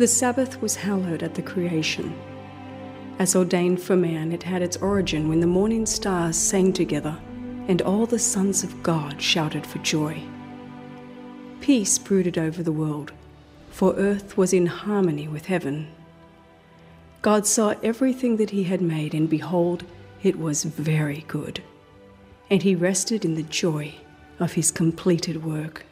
The Sabbath was hallowed at the creation. As ordained for man, it had its origin when the morning stars sang together and all the sons of God shouted for joy. Peace brooded over the world, for earth was in harmony with heaven. God saw everything that he had made, and behold, it was very good. And he rested in the joy of his completed work.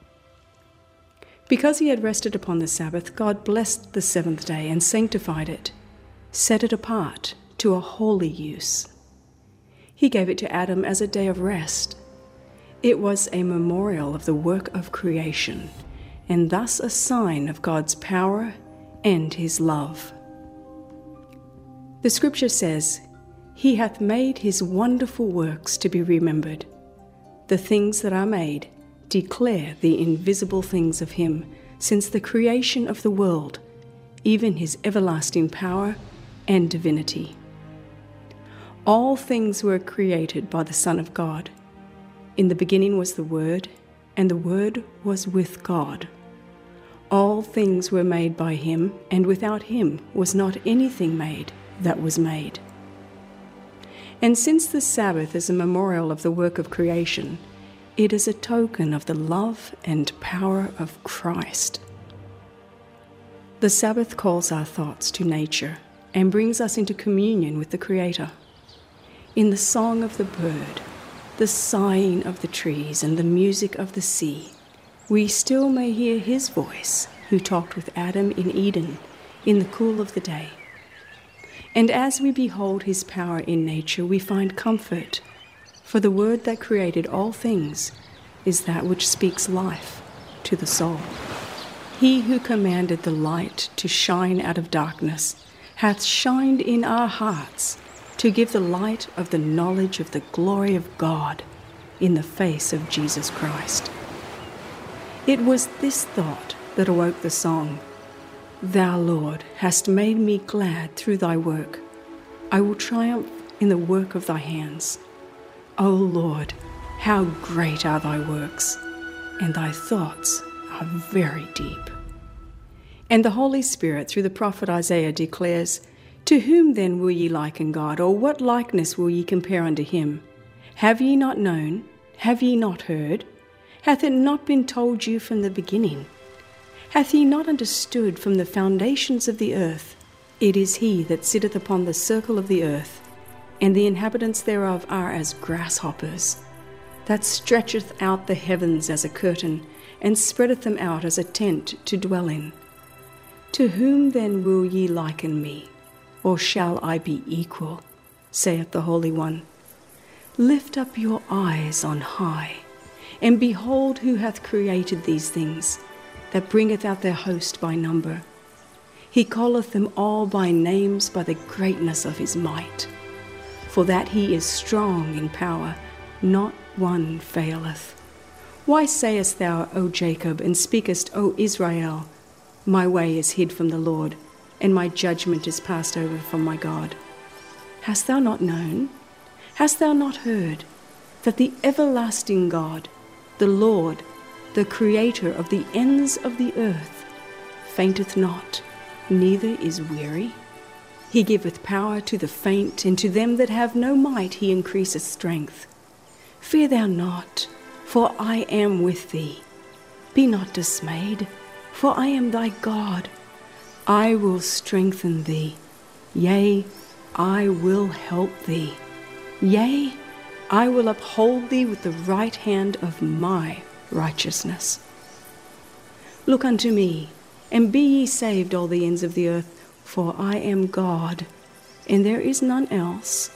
Because he had rested upon the Sabbath, God blessed the seventh day and sanctified it, set it apart to a holy use. He gave it to Adam as a day of rest. It was a memorial of the work of creation, and thus a sign of God's power and his love. The scripture says, "He hath made his wonderful works to be remembered. The things that are made declare the invisible things of him, since the creation of the world, even his everlasting power and divinity." All things were created by the Son of God. In the beginning was the Word, and the Word was with God. All things were made by him, and without him was not anything made that was made. And since the Sabbath is a memorial of the work of creation, it is a token of the love and power of Christ. The Sabbath calls our thoughts to nature and brings us into communion with the Creator. In the song of the bird, the sighing of the trees, and the music of the sea, we still may hear his voice who talked with Adam in Eden in the cool of the day. And as we behold his power in nature, we find comfort, for the word that created all things is that which speaks life to the soul. He who commanded the light to shine out of darkness hath shined in our hearts to give the light of the knowledge of the glory of God in the face of Jesus Christ. It was this thought that awoke the song, "Thou, Lord, hast made me glad through thy work. I will triumph in the work of thy hands. O Lord, how great are thy works, and thy thoughts are very deep." And the Holy Spirit, through the prophet Isaiah, declares, "To whom then will ye liken God, or what likeness will ye compare unto him? Have ye not known? Have ye not heard? Hath it not been told you from the beginning? Hath ye not understood from the foundations of the earth? It is he that sitteth upon the circle of the earth, and the inhabitants thereof are as grasshoppers, that stretcheth out the heavens as a curtain, and spreadeth them out as a tent to dwell in. To whom then will ye liken me? Or shall I be equal? Saith the Holy One. Lift up your eyes on high, and behold who hath created these things, that bringeth out their host by number. He calleth them all by names by the greatness of his might. For that he is strong in power, not one faileth. Why sayest thou, O Jacob, and speakest, O Israel, my way is hid from the Lord, and my judgment is passed over from my God? Hast thou not known? Hast thou not heard that the everlasting God, the Lord, the Creator of the ends of the earth, fainteth not, neither is weary? He giveth power to the faint, and to them that have no might he increaseth strength. Fear thou not, for I am with thee. Be not dismayed, for I am thy God. I will strengthen thee. Yea, I will help thee. Yea, I will uphold thee with the right hand of my righteousness. Look unto me, and be ye saved, all the ends of the earth, for I am God, and there is none else.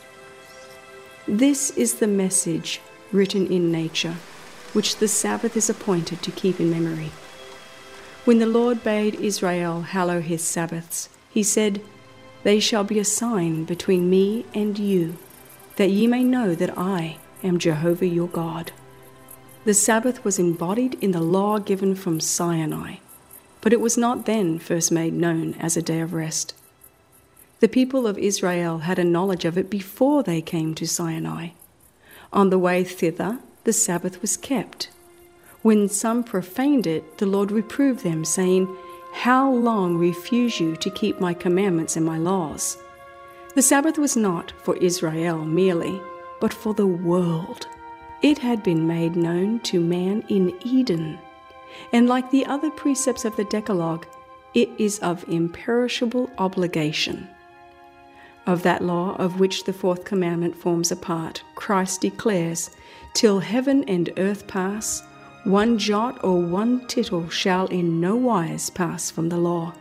This is the message written in nature, which the Sabbath is appointed to keep in memory. When the Lord bade Israel hallow his Sabbaths, he said, "They shall be a sign between me and you, that ye may know that I am Jehovah your God." The Sabbath was embodied in the law given from Sinai, but it was not then first made known as a day of rest. The people of Israel had a knowledge of it before they came to Sinai. On the way thither, the Sabbath was kept. When some profaned it, the Lord reproved them, saying, How long refuse you to keep my commandments and my laws? The Sabbath was not for Israel merely, but for the world. It had been made known to man in Eden, and like the other precepts of the Decalogue, it is of imperishable obligation. Of that law of which the fourth commandment forms a part, Christ declares, "Till heaven and earth pass, one jot or one tittle shall in no wise pass from the law."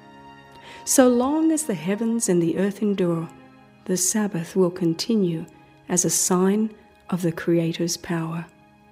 So long as the heavens and the earth endure, the Sabbath will continue as a sign of the Creator's power.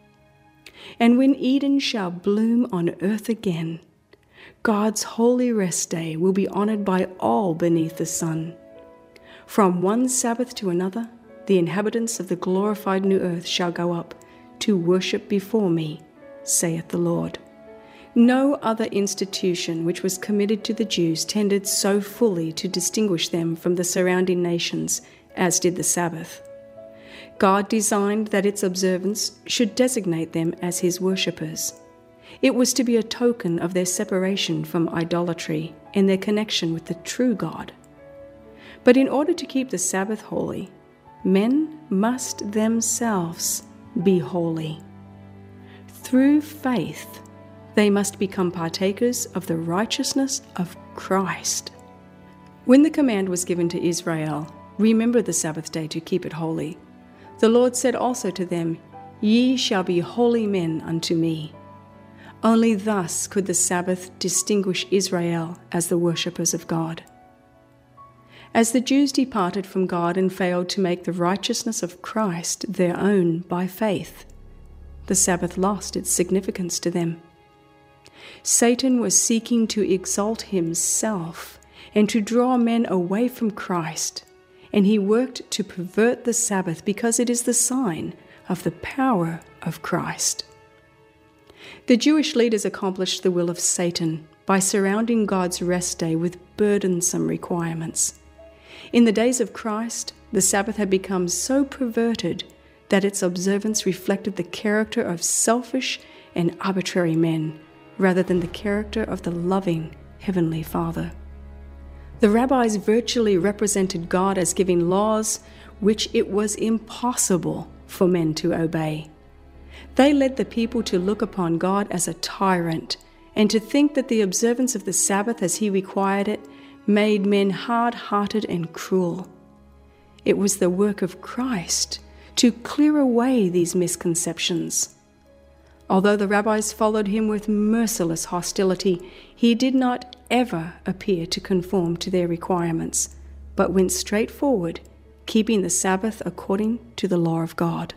And when Eden shall bloom on earth again, God's holy rest day will be honored by all beneath the sun. From one Sabbath to another, the inhabitants of the glorified new earth shall go up to worship before me, saith the Lord. No other institution which was committed to the Jews tended so fully to distinguish them from the surrounding nations as did the Sabbath. God designed that its observance should designate them as his worshippers. It was to be a token of their separation from idolatry and their connection with the true God. But in order to keep the Sabbath holy, men must themselves be holy. Through faith, they must become partakers of the righteousness of Christ. When the command was given to Israel, "Remember the Sabbath day to keep it holy," the Lord said also to them, "Ye shall be holy men unto me." Only thus could the Sabbath distinguish Israel as the worshippers of God. As the Jews departed from God and failed to make the righteousness of Christ their own by faith, the Sabbath lost its significance to them. Satan was seeking to exalt himself and to draw men away from Christ, and he worked to pervert the Sabbath because it is the sign of the power of Christ. The Jewish leaders accomplished the will of Satan by surrounding God's rest day with burdensome requirements. In the days of Christ, the Sabbath had become so perverted that its observance reflected the character of selfish and arbitrary men, rather than the character of the loving Heavenly Father. The rabbis virtually represented God as giving laws which it was impossible for men to obey. They led the people to look upon God as a tyrant and to think that the observance of the Sabbath as he required it made men hard-hearted and cruel. It was the work of Christ to clear away these misconceptions. Although the rabbis followed him with merciless hostility, he did not ever appear to conform to their requirements, but went straight forward, keeping the Sabbath according to the law of God.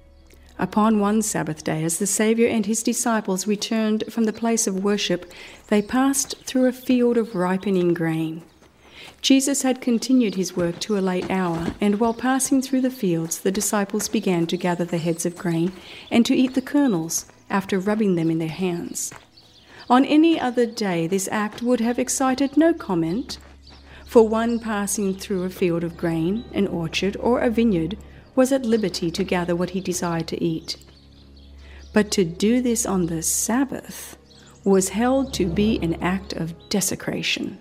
Upon one Sabbath day, as the Savior and his disciples returned from the place of worship, they passed through a field of ripening grain. Jesus had continued his work to a late hour, and while passing through the fields, the disciples began to gather the heads of grain and to eat the kernels after rubbing them in their hands. On any other day, this act would have excited no comment, for one passing through a field of grain, an orchard, or a vineyard was at liberty to gather what he desired to eat. But to do this on the Sabbath was held to be an act of desecration.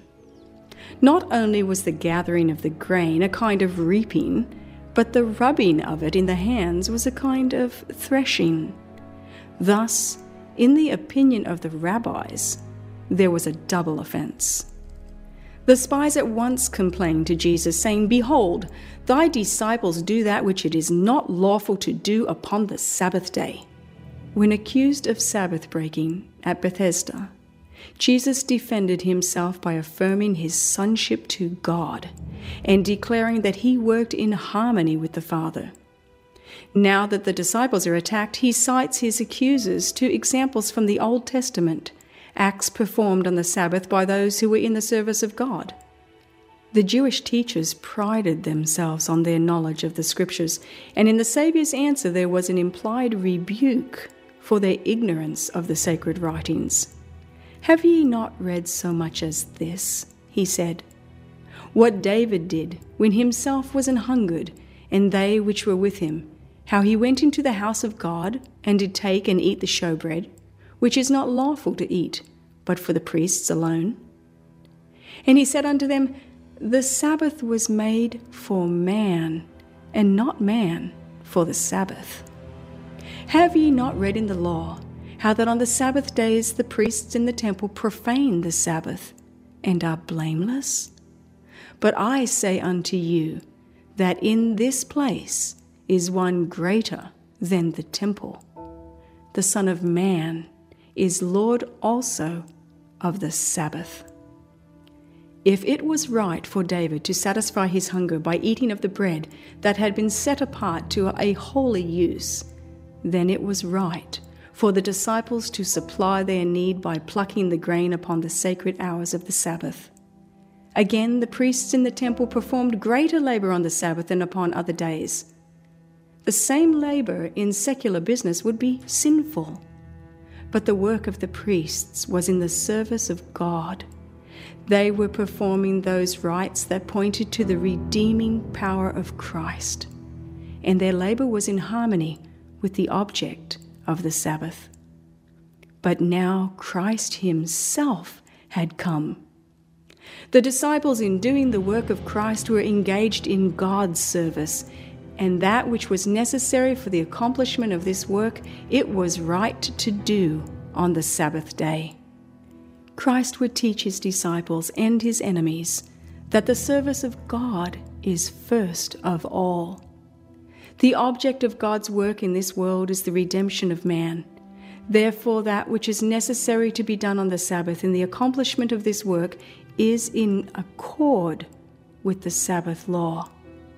Not only was the gathering of the grain a kind of reaping, but the rubbing of it in the hands was a kind of threshing. Thus, in the opinion of the rabbis, there was a double offense. The spies at once complained to Jesus, saying, "Behold, thy disciples do that which it is not lawful to do upon the Sabbath day." When accused of Sabbath breaking at Bethesda, Jesus defended himself by affirming his sonship to God and declaring that he worked in harmony with the Father. Now that the disciples are attacked, he cites his accusers to examples from the Old Testament, acts performed on the Sabbath by those who were in the service of God. The Jewish teachers prided themselves on their knowledge of the Scriptures, and in the Saviour's answer there was an implied rebuke for their ignorance of the sacred writings. "Have ye not read so much as this?" he said. "What David did when himself was an hungered, and they which were with him, how he went into the house of God, and did take and eat the showbread, which is not lawful to eat, but for the priests alone. And he said unto them, The Sabbath was made for man, and not man for the Sabbath. Have ye not read in the law, how that on the Sabbath days the priests in the temple profane the Sabbath, and are blameless? But I say unto you, that in this place is one greater than the temple. The Son of Man is Lord also of the Sabbath. If it was right for David to satisfy his hunger by eating of the bread that had been set apart to a holy use, then it was right for the disciples to supply their need by plucking the grain upon the sacred hours of the Sabbath. Again, the priests in the temple performed greater labor on the Sabbath than upon other days. The same labor in secular business would be sinful, but the work of the priests was in the service of God. They were performing those rites that pointed to the redeeming power of Christ, and their labor was in harmony with the object of the Sabbath. But now Christ himself had come. The disciples, in doing the work of Christ, were engaged in God's service, and that which was necessary for the accomplishment of this work, it was right to do on the Sabbath day. Christ would teach his disciples and his enemies that the service of God is first of all. The object of God's work in this world is the redemption of man. Therefore, that which is necessary to be done on the Sabbath in the accomplishment of this work is in accord with the Sabbath law.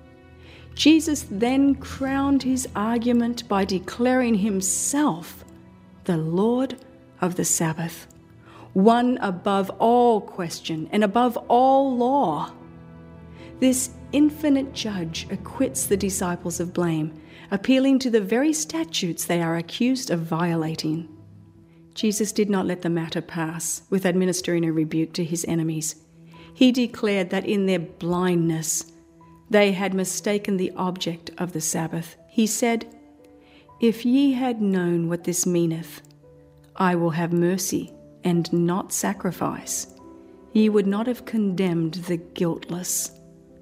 Jesus then crowned his argument by declaring himself the Lord of the Sabbath, one above all question and above all law. This infinite judge acquits the disciples of blame, appealing to the very statutes they are accused of violating. Jesus did not let the matter pass with administering a rebuke to his enemies. He declared that in their blindness they had mistaken the object of the Sabbath. He said, If ye had known what this meaneth, I will have mercy and not sacrifice, ye would not have condemned the guiltless.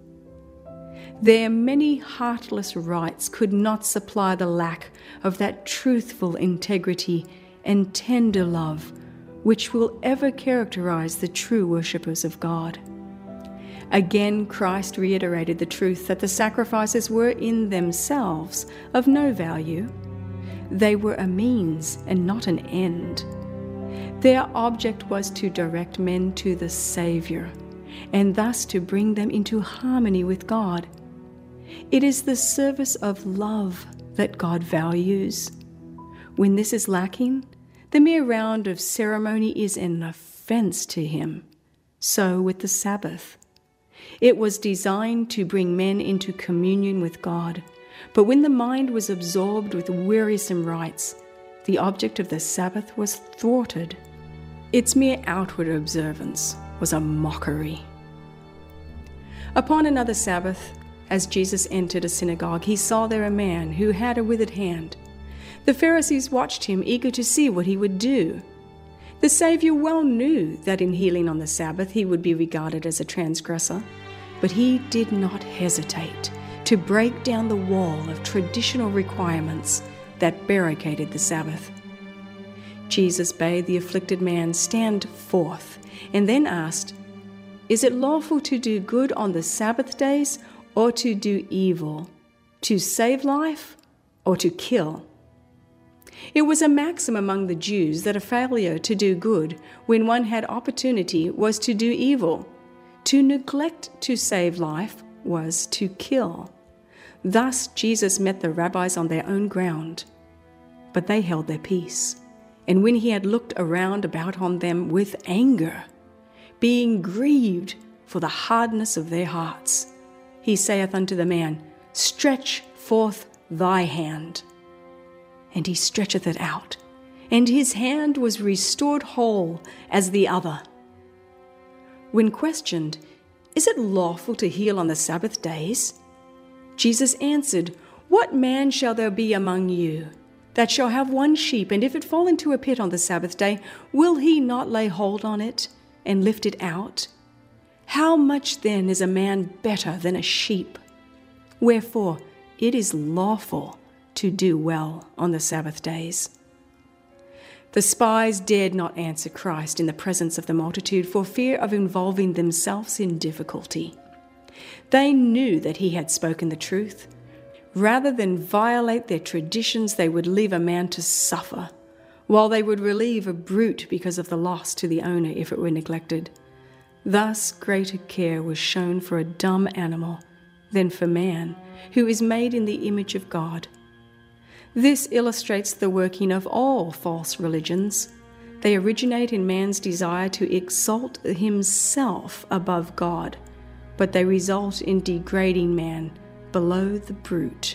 Their many heartless rites could not supply the lack of that truthful integrity and tender love which will ever characterize the true worshippers of God. Again, Christ reiterated the truth that the sacrifices were in themselves of no value. They were a means and not an end. Their object was to direct men to the Savior, and thus to bring them into harmony with God. It is the service of love that God values. When this is lacking, the mere round of ceremony is an offense to him. So with the Sabbath. It was designed to bring men into communion with God, but when the mind was absorbed with wearisome rites, the object of the Sabbath was thwarted. Its mere outward observance was a mockery. Upon another Sabbath, as Jesus entered a synagogue, he saw there a man who had a withered hand. The Pharisees watched him, eager to see what he would do. The Savior well knew that in healing on the Sabbath he would be regarded as a transgressor, but he did not hesitate to break down the wall of traditional requirements that barricaded the Sabbath. Jesus bade the afflicted man stand forth and then asked, Is it lawful to do good on the Sabbath days or to do evil, to save life or to kill? It was a maxim among the Jews that a failure to do good when one had opportunity was to do evil. To neglect to save life was to kill. Thus Jesus met the rabbis on their own ground, but they held their peace. And when he had looked around about on them with anger, being grieved for the hardness of their hearts, he saith unto the man, Stretch forth thy hand. And he stretcheth it out, and his hand was restored whole as the other. When questioned, Is it lawful to heal on the Sabbath days? Jesus answered, What man shall there be among you that shall have one sheep, and if it fall into a pit on the Sabbath day, will he not lay hold on it and lift it out? How much then is a man better than a sheep? Wherefore it is lawful to do well on the Sabbath days. The spies dared not answer Christ in the presence of the multitude for fear of involving themselves in difficulty. They knew that he had spoken the truth. Rather than violate their traditions, they would leave a man to suffer, while they would relieve a brute because of the loss to the owner if it were neglected. Thus greater care was shown for a dumb animal than for man, who is made in the image of God. This illustrates the working of all false religions. They originate in man's desire to exalt himself above God, but they result in degrading man below the brute.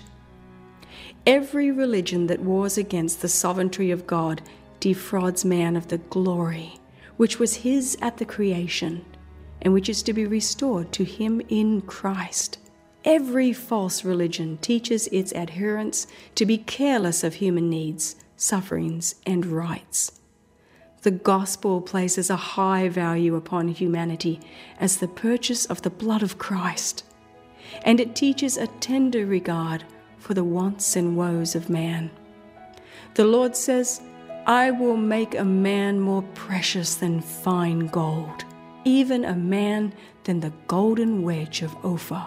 Every religion that wars against the sovereignty of God defrauds man of the glory which was his at the creation, and which is to be restored to him in Christ. Every false religion teaches its adherents to be careless of human needs, sufferings, and rights. The gospel places a high value upon humanity as the purchase of the blood of Christ, and it teaches a tender regard for the wants and woes of man. The Lord says, "I will make a man more precious than fine gold, even a man than the golden wedge of Ophir."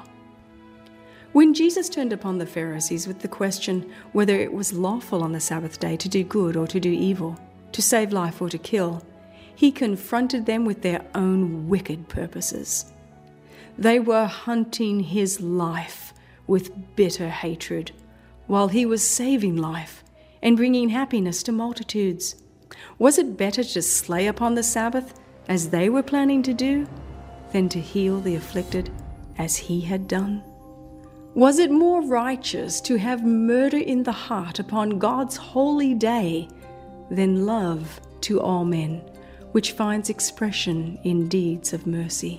When Jesus turned upon the Pharisees with the question whether it was lawful on the Sabbath day to do good or to do evil, to save life or to kill, he confronted them with their own wicked purposes. They were hunting his life with bitter hatred, while he was saving life and bringing happiness to multitudes. Was it better to slay upon the Sabbath, as they were planning to do, than to heal the afflicted, as he had done? Was it more righteous to have murder in the heart upon God's holy day than love to all men, which finds expression in deeds of mercy?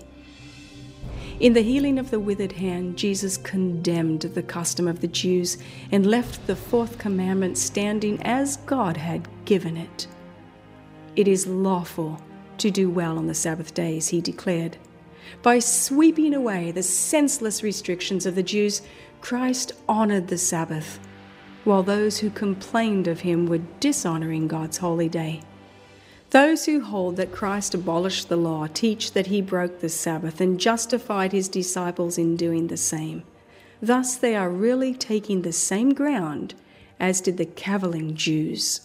In the healing of the withered hand, Jesus condemned the custom of the Jews and left the fourth commandment standing as God had given it. It is lawful to do well on the Sabbath days, he declared. By sweeping away the senseless restrictions of the Jews, Christ honored the Sabbath, while those who complained of him were dishonoring God's holy day. Those who hold that Christ abolished the law teach that he broke the Sabbath and justified his disciples in doing the same. Thus they are really taking the same ground as did the cavilling Jews.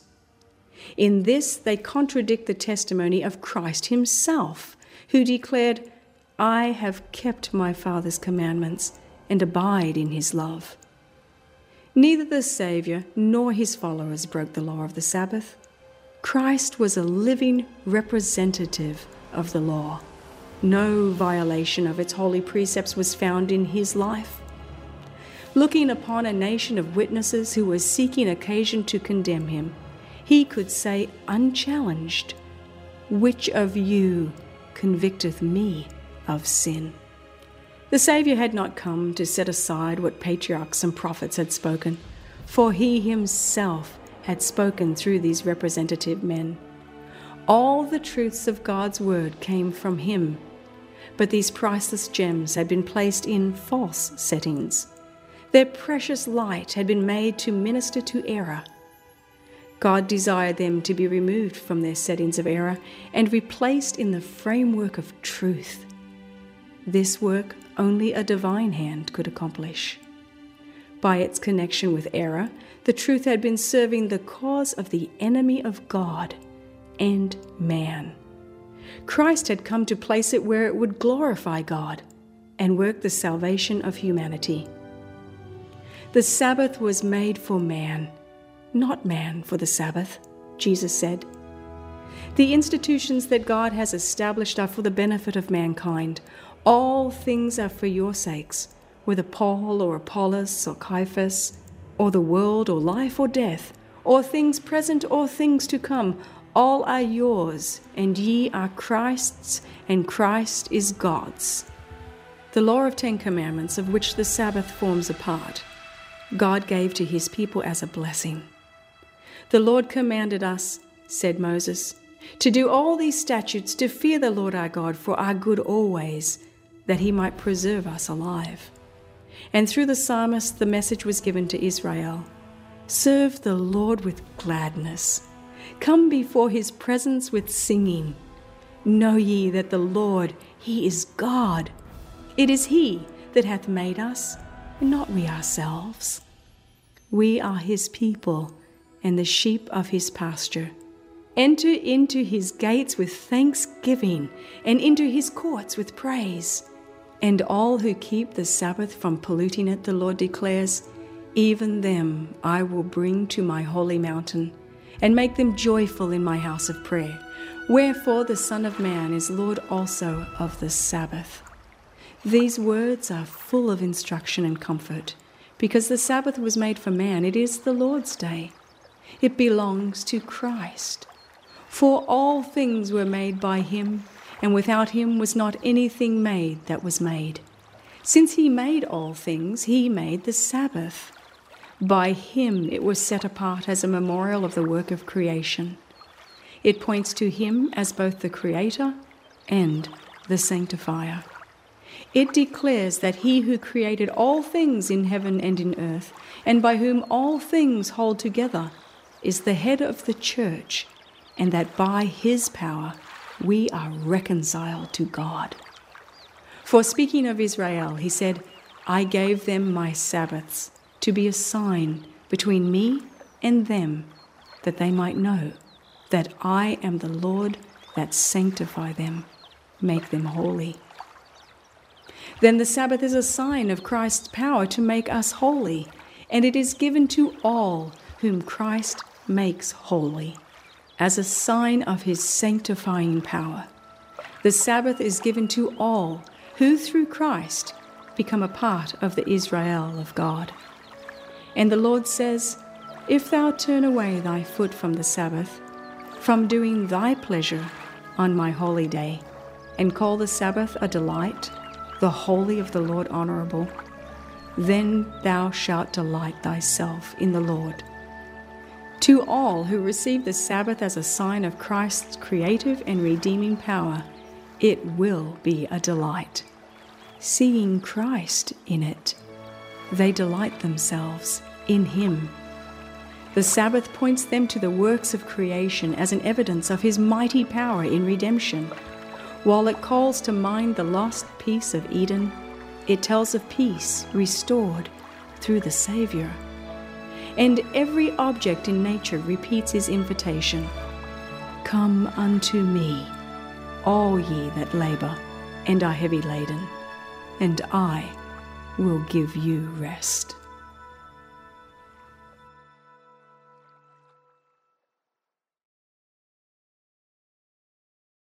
In this they contradict the testimony of Christ himself, who declared, "I have kept my Father's commandments and abide in his love." Neither the Savior nor his followers broke the law of the Sabbath. Christ was a living representative of the law. No violation of its holy precepts was found in his life. Looking upon a nation of witnesses who were seeking occasion to condemn him, he could say unchallenged, "Which of you convicteth me of sin?" The Savior had not come to set aside what patriarchs and prophets had spoken, for he himself had spoken through these representative men. All the truths of God's word came from him, but these priceless gems had been placed in false settings. Their precious light had been made to minister to error. God desired them to be removed from their settings of error and replaced in the framework of truth. This work only a divine hand could accomplish. By its connection with error, the truth had been serving the cause of the enemy of God and man. Christ had come to place it where it would glorify God and work the salvation of humanity. The Sabbath was made for man, not man for the Sabbath, Jesus said. The institutions that God has established are for the benefit of mankind. All things are for your sakes, whether Paul or Apollos or Cephas, or the world or life or death, or things present or things to come, all are yours, and ye are Christ's, and Christ is God's. The law of 10 Commandments, of which the Sabbath forms a part, God gave to his people as a blessing. "The Lord commanded us," said Moses, "to do all these statutes, to fear the Lord our God for our good always, that he might preserve us alive." And through the psalmist the message was given to Israel: "Serve the Lord with gladness. Come before his presence with singing. Know ye that the Lord, he is God. It is he that hath made us, and not we ourselves. We are his people, and the sheep of his pasture. Enter into his gates with thanksgiving, and into his courts with praise. And all who keep the Sabbath from polluting it, the Lord declares, even them I will bring to my holy mountain, and make them joyful in my house of prayer. Wherefore the Son of Man is Lord also of the Sabbath." These words are full of instruction and comfort, because the Sabbath was made for man. It is the Lord's day. It belongs to Christ. For all things were made by him, and without him was not anything made that was made. Since he made all things, he made the Sabbath. By him it was set apart as a memorial of the work of creation. It points to him as both the Creator and the Sanctifier. It declares that he who created all things in heaven and in earth, and by whom all things hold together, is the head of the church, and that by his power we are reconciled to God. For speaking of Israel, he said, "I gave them my Sabbaths to be a sign between me and them, that they might know that I am the Lord that sanctify them, make them holy." Then the Sabbath is a sign of Christ's power to make us holy, and it is given to all whom Christ makes holy, as a sign of his sanctifying power. The Sabbath is given to all who through Christ become a part of the Israel of God. And the Lord says, "If thou turn away thy foot from the Sabbath, from doing thy pleasure on my holy day, and call the Sabbath a delight, the holy of the Lord honorable, then thou shalt delight thyself in the Lord." To all who receive the Sabbath as a sign of Christ's creative and redeeming power, it will be a delight. Seeing Christ in it, they delight themselves in him. The Sabbath points them to the works of creation as an evidence of his mighty power in redemption. While it calls to mind the lost peace of Eden, it tells of peace restored through the Savior. And every object in nature repeats his invitation: "Come unto me, all ye that labor and are heavy laden, and I will give you rest."